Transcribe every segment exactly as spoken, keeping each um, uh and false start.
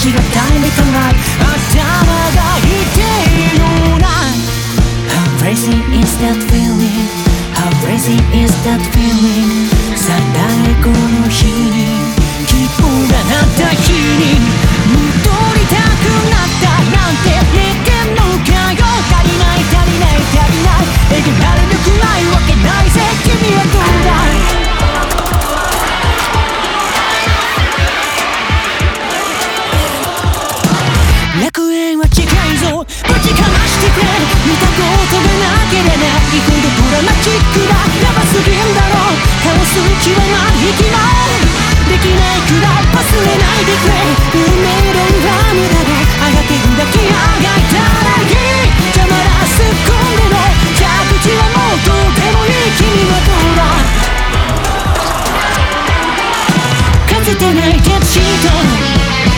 しがたいみたいな頭が言っているな How crazy is that feeling How crazy is that feeling 最大この日に切符が鳴った日に戻りたくなったなんて言ってんのかよ足りない足りない足りないえげられるくらいわけないぜ君はどうだ楽園は近いぞぶちかましてくれ見たことがなければないほどドラマチックだやばすぎんだろう倒す気はない息もできないくらい忘れないでくれ運命論は無駄だ上がってるだけ上がったらいい邪魔だ突っ込んでの着地はもうどうでもいい君はどうだかつてない鉄シート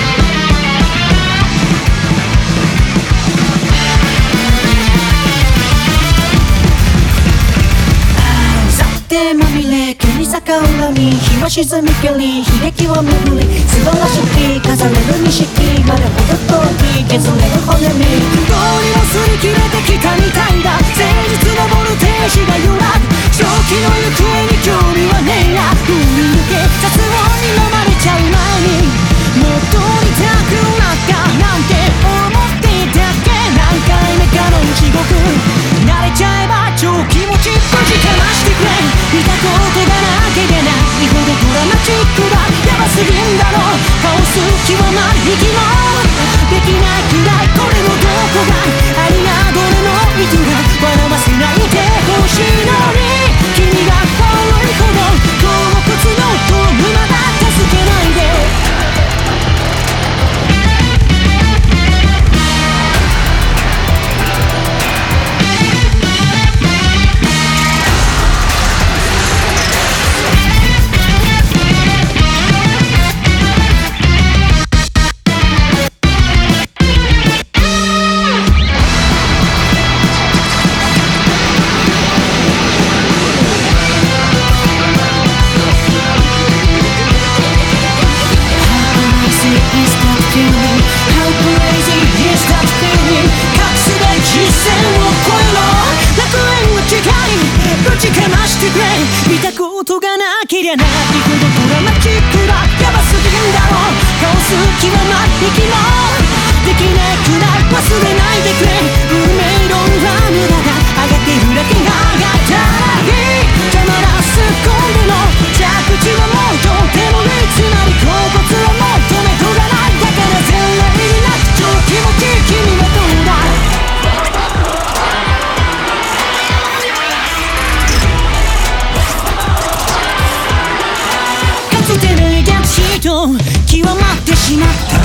まみれ毛に逆恨み日は沈みけり悲劇は巡り素晴らしき飾れる錦まで程遠き削れる骨身どうにも擦り切れてきたみたいだ誠実なボルテージが揺らぐ正気の行方に興味はねえや踏み抜け雑音に飲まれちゃう前に戻りたくなったなんて思っていたっけ何回目かの地獄慣れちゃえば超気持ちぶちかましてくれ見たことがなければないほどドラマチックだやばすぎんだろう倒す気はない息もできないくらいこれのどこがありがどれの意図が笑わせないでほしいのに君が悪いほど洞窟のドームまだ助けないで見たことがなけりゃないほどドラマチックだやばすぎんだろう倒す気はない息もできないくらい忘れないでくれ運命論は無駄だ上がってるだけが上がったらいい邪魔だ突っ込んでの着地はもうどうでもいいつまり甲骨をもう止めとがないだから全霊になって超気持ちいい君はどうだ極まってしまった